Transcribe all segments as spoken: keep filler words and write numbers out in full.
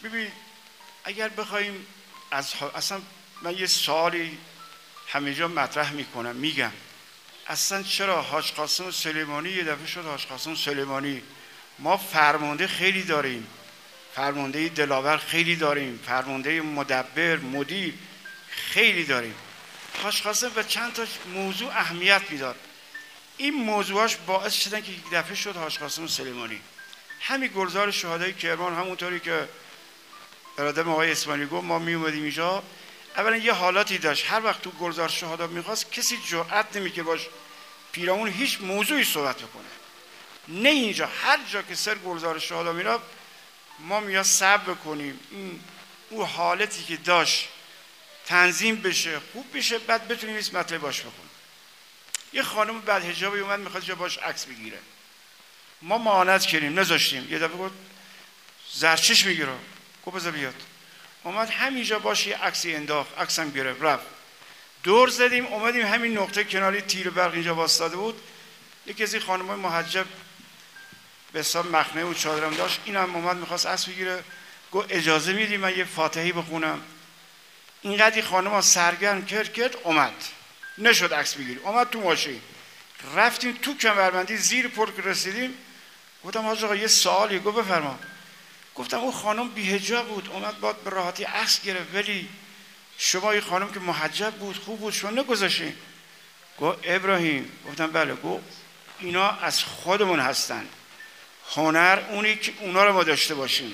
ببین اگر بخوایم از اصلا من یه سوالی همه جا مطرح میکنم، میگم اصلا چرا حاج قاسم سلیمانی یه دفعه شد حاج قاسم سلیمانی؟ ما فرمانده خیلی داریم، فرمانده دلاور خیلی داریم، فرمانده مدبر مدیر خیلی داریم. حاج قاسم به چند تا موضوع اهمیت میداد، این موضوعاش باعث شدن که یک دفعه شد حاج قاسم سلیمانی. همین گلزار شهدای کرمان، همونطوری که برادرم آقای اسماعیلی گفت، ما می اومدیم اینجا، اولا یه حالاتی داشت، هر وقت تو گلزار شهدا میخواست کسی جرأت نمی‌کرد باش پیرامون هیچ موضوعی صحبت بکنه. نه اینجا هر جا که سر گلزار شهدا میره ما میاد صبر بکنیم این اون حالتی که داشت تنظیم بشه، خوب بشه، بعد بتونیم این مطلب باش بکنیم. یه خانم بعد حجابی اومد میخواد جا باش عکس بگیره، ما معاند کردیم نذاشتیم. یه دفعه گفت زرچش میگیره، گفت بذار بیاد، اومد همینجا باش یه عکسی انداخت، عکسم گرفت رفت. دور زدیم اومدیم همین نقطه کناری تیر برق اینجا واسطاده بود، یکی از این خانم‌های محجب به حساب مخنه و چادرم داشت، اینم اومد میخواست عکس بگیره، گفت اجازه میدی من یه فاتحی بخونم؟ اینقدر خانم‌ها سرگرم کرد کرد اومد، نشد عکس بگیری، اومد تو ماشین رفتیم تو کمربندی زیر پل که رسیدیم گفتم حاج آقا یه سوالی. گفت بفرما. گفتم اون خانم بی‌حجاب بود اومد بعد به راحتی عکس گرفت، ولی شما این خانم که محجب بود خوب بود شما نگذاشتین؟ گفت ابراهیم. گفتم بله. گفت اینا از خودمون هستن، هنر اونی که اونا رو ما داشته باشیم.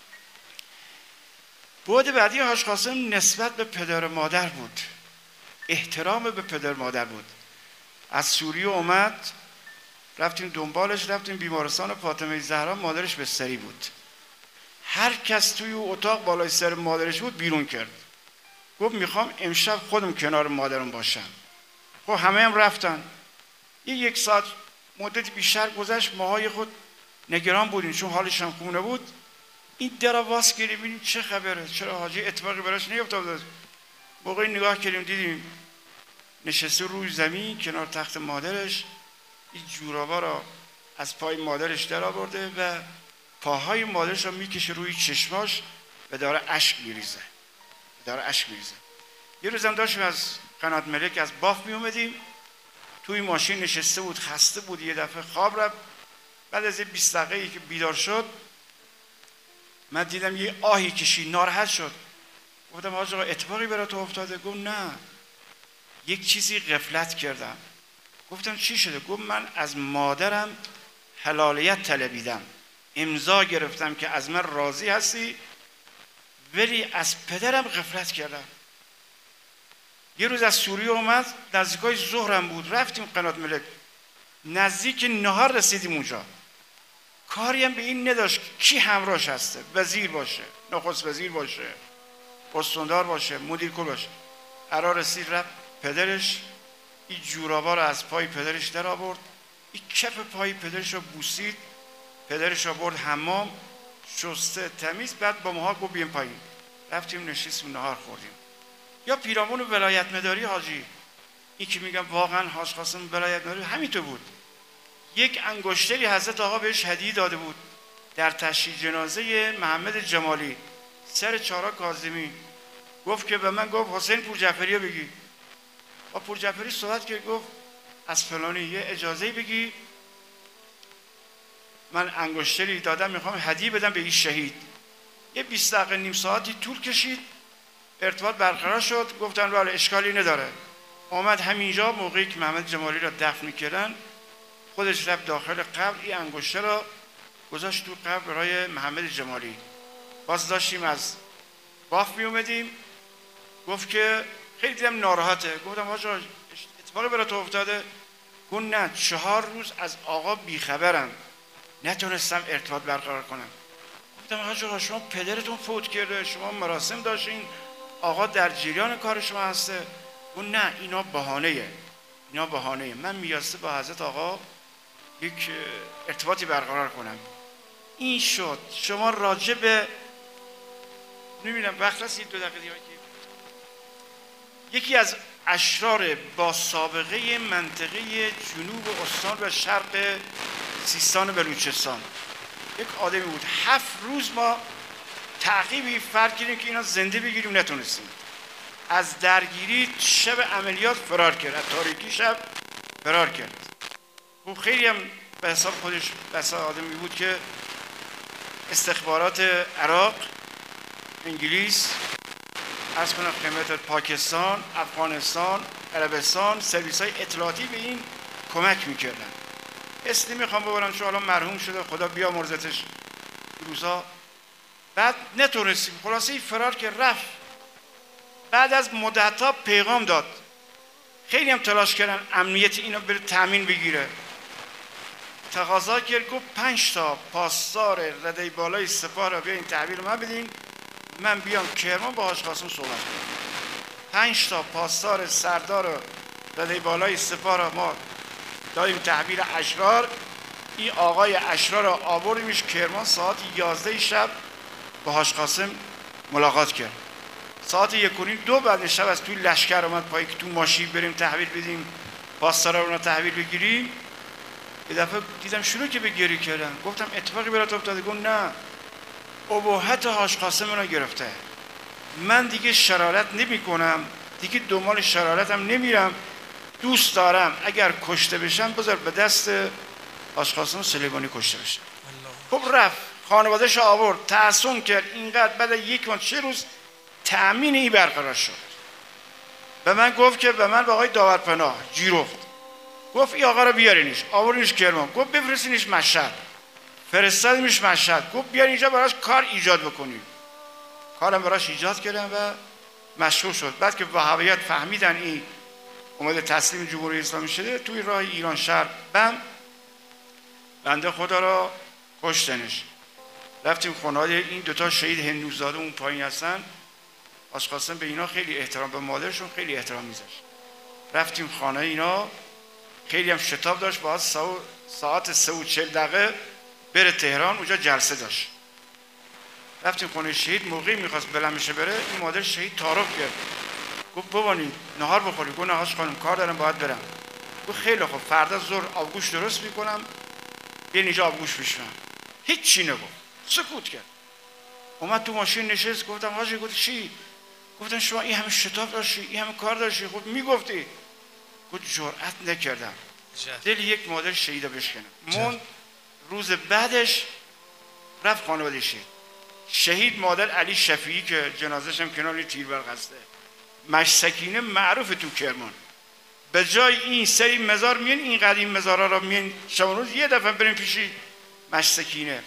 بعد بعدی حاج قاسم نسبت به پدر مادر بود، احترام به پدر مادر بود. از سوریه اومد رفتیم دنبالش، رفتیم بیمارستان فاطمه زهرا، مادرش بستری بود، هر کس توی اتاق بالای سر مادرش بود بیرون کرد. گفت میخوام امشب خودم کنار مادرم باشم. خب همه هم رفتن. یه یک ساعت مدت بیشتر گذشت، ماهای خود نگران بودیم چون حالش هم خوب نبود. این در واس کردیم ببینیم چه خبره، چرا حاجی اتفاقی براش نیفتاد. موقعی نگاه کردیم دیدیم نشسته روی زمین کنار تخت مادرش، این جورابا را از پای مادرش در آورده و پاهای مادرش را میکشه روی چشماش و داره اشک میریزه داره اشک میریزه. یه روزم داشتیم از قنات ملک از باف می اومدیم، توی ماشین نشسته بود، خسته بود، یه دفعه خواب رفت. بعد از بیست دقیقه که بیدار شد من دیدم یه آهی کشید، ناراحت شد. گفتم حاج آقا اتفاقی برات افتاده؟ گفت نه یک چیزی غفلت کردم. گفتم چی شده؟ گفت من از مادرم حلالیت طلبیدم، امضا گرفتم که از من راضی هستی، ولی از پدرم غفلت کردم. یه روز از سوریه اومد، نزدیکای ظهرم بود، رفتیم قنات ملک، نزدیک نهار رسیدیم اونجا. کاری هم به این نداشت کی همراهش هسته، وزیر باشه، نخست وزیر باشه، استاندار باشه، مدیر کل باشه. قرار رسید رفت پدرش این جورابا رو از پای پدرش در آورد، این کف پای پدرش رو بوسید، پدرش رو برد حمام، شسته تمیز، بعد با ماها گفت بیایم پایین. رفتیم نشستیم نهار خوردیم. یا پیرامون ولایت مداری حاجی، این که میگم واقعا حاج قاسم ولایت مداری همینطور بود. یک انگشتری حضرت آقا بهش هدیه داده بود در تشییع جنازه محمد جمالی سر چهارراه کاظمی. گفت که به من گفت حسین پورجعفری رو بگی. با پورجعفری صحبت کرد، گفت از فلانی یه اجازه بگی من انگشتری دادم میخوام هدیه بدم به این شهید. یه بیست دقیقه نیم ساعتی طول کشید، ارتباط برقرار شد. گفتن بله اشکالی نداره. اومد همینجا موقعی که محمد جمالی را دفن میکردن خودش رفت داخل قبر، این انگشته را گذاشت تو قبر برای محمد جمالی. باز داشتیم از باف می اومدیم، گفت که خیلی دیدم ناراحته. گفتم آقا اتفاقی برات افتاده؟ گفت نه چهار روز از آقا بیخبرم، نتونستم ارتباط برقرار کنم. گفتم آقا شما پدرتون فوت کرده، شما مراسم داشتین، آقا در جریان کار شما هسته. گفت نه اینا بهانه‌ایه، اینا بهانه‌ایه، من میاسته با حضرت آقا یک ارتباطی برقرار کنم. این شد. شما راجع به نمیدونم وقت رسید دو دقیقه دیگه یکی از اشرار با سابقه منطقه جنوب استان و شرق سیستان و بلوچستان یک آدمی بود، هفت روز ما تعقیبی فرق کردیم که اینا زنده بگیریم، نتونستیم. از درگیری شب عملیات فرار کرد، از تاریکی شب فرار کرد. او خیلی هم به حساب خودش بسا آدمی بود که استخبارات عراق، انگلیس، عرض کنم خدمت پاکستان، افغانستان، عربستان، سرویس های اطلاعاتی به این کمک میکردن. اسم نمیخوام ببرم چون الان مرحوم شده، خدا بیامرزتش روزا. بعد نتونستیم، خلاصه فرار که رفت. بعد از مدت‌ها پیغام داد، خیلی هم تلاش کردن امنیت اینو بره تامین بگیره. تقاضا کرد، گفت پنج تا پاسدار رده بالای سپاه را بیاین تحویل من بدین، من بیام کرمان با حاج قاسم صحبت کنم. پنج تا پاسدار سردار رده بالای سپاه را ما دادیم تحویل اشرار. این آقای اشرار را آوردیمش کرمان، ساعت یازده شب با حاج قاسم ملاقات کرد. ساعت یک و نیم دو بعد شب از توی لشکر آمد پایی که تو ماشین بریم تحویل بدیم، پاسدارا رو تحویل بگیریم. یه دفعه دیدم شروع که به گریه کردن. گفتم اتفاقی برات افتاده؟ گفت نه، ابهت حاج قاسم رو گرفته، من دیگه شرارت نمی کنم، دیگه دنبال شرارتم نمیرم، دوست دارم اگر کشته بشم بذار به دست حاج قاسم سلیمانی کشته بشم. خب رفت خانواده‌اش آورد، تحسن کرد، اینقدر بعد یک ماه چه روز تأمین این برقرار شد. به من گفت که به من به آقای داورپناه جیرفت گفت این آقا رو بیارینش، آوردینش کرمان. گفت بفرستینش مشهد، فرستادیمش مشهد. گفت بیار اینجا براش کار ایجاد بکنیم. کارم براش ایجاد کردم و مشغول شد. بعد که وهابیت فهمیدن این اومده تسلیم جمهوری اسلامی شده، توی راه ایران شهر بم بنده خدا را کشتنش. رفتیم خونه این دوتا شهید هندوزاده اون پایین هستن. حاج قاسم به اینا خیلی احترام، به مادرشون خیلی احترام میذاشت. رفتیم خانه اینا، خیلی هم شتاب داشت، باید ساعت سه و چل دقیقه بره تهران، اونجا جلسه داشت. رفتیم خونه شهید، موقعی میخواست بلمشه بره، این مادر شهید تعارف کرد، گفت ببانیم نهار بخوریم. گفت نه حاج خانم کار دارم باید برم. گفت خیلی خوب، فردا ظهر آبگوش درست میکنم، بیاین اینجا آبگوش بشونم. هیچ چی نگفت، سکوت کرد. اومد تو ماشین نشست. گفتم حاجی، گفت چی؟ گفتم شما این همه شتاب داشتی، این همه کار داشتی، خب میگفتی. گفت جرأت نکردم دل یک مادر شهیده بشکنم. من روز بعدش رفت خانواده شهید. شهید مادر علی شفیعی که جنازش هم کنار تیربرق هسته، مشسکینه معروف تو کرمان. به جای این سری مزار میان، این قدیم مزارا را میان شب روز یه دفعه بریم پیشی مشسکینه.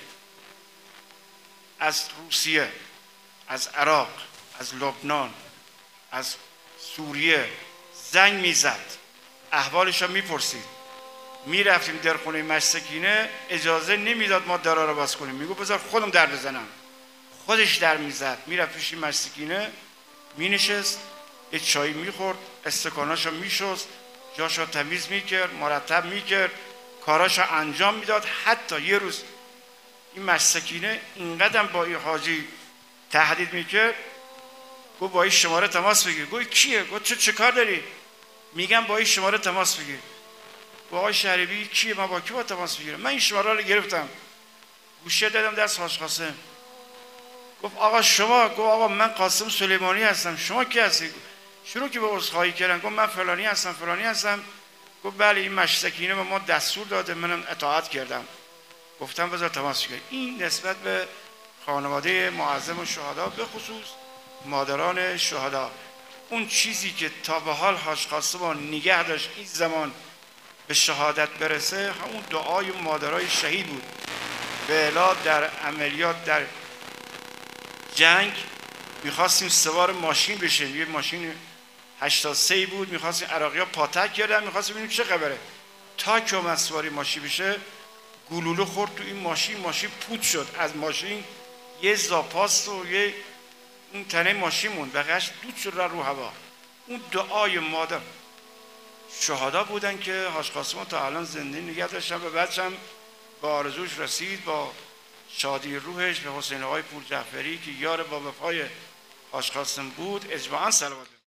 از روسیه، از عراق، از لبنان، از سوریه زنگ میزد، احوالش رو میپرسید. میرفتیم در خونه مشسکینه، اجازه نمیداد ما درا رو باز کنیم، میگو بذار خودم در بزنم. خودش در میزد، میرفت پیش مشسکینه، مینشست، یه چای میخورد، استکاناشو میشست، جاشو تمیز میکرد، مرتب میکرد، کاراشو انجام میداد. حتی یه روز این مشسکینه اینقدر با این حاجی تهدید میکرد، گفت با این شماره تماس بگیر. گفت کیه؟ گفت چه چه کار داری؟ میگم با این شماره تماس بگیر. گفت آقای شریبی کیه؟ من با کی با تماس بگیرم؟ من این شماره رو گرفتم، گوشه دادم دست حاج قاسم. گفت آقا شما؟ گفت آقا من قاسم سلیمانی هستم، شما کی هستی؟ شروع که به عذرخواهی کردن. گفت من فلانی هستم فلانی هستم. گفت بله این مشسکینه به ما دستور داده، منم اطاعت کردم. گفتم بذار تماس بگیر. این نسبت به خانواده معظم شهدا، به خصوص مادران شهدا، اون چیزی که تا به حال حاج قاسم نگه داشت این زمان به شهادت برسه، همون دعای مادرای شهید بود. به اعلا در عملیات در جنگ میخواستیم سوار ماشین بشیم، یه ماشین هشتاد و سه بود، میخواستیم عراقی ها پاتک کردن، میخواستیم ببینیم چه خبره. تا که اومد سواری ماشین بشه، گلوله خورد تو این ماشین، ماشین پوت شد. از ماشین یه زاپاست و یه اون تنه ماشین موند، بقیه‌اش دود شد رو هوا. اون دعای مادر شهدا بودن که حاج قاسم تا الان زنده نگه داشتن و بعدش هم با آرزوش رسید، با شادی روحش به حسین آقای پور جعفری که یار با وفای حاج قاسم بود. اجماعاً صلوات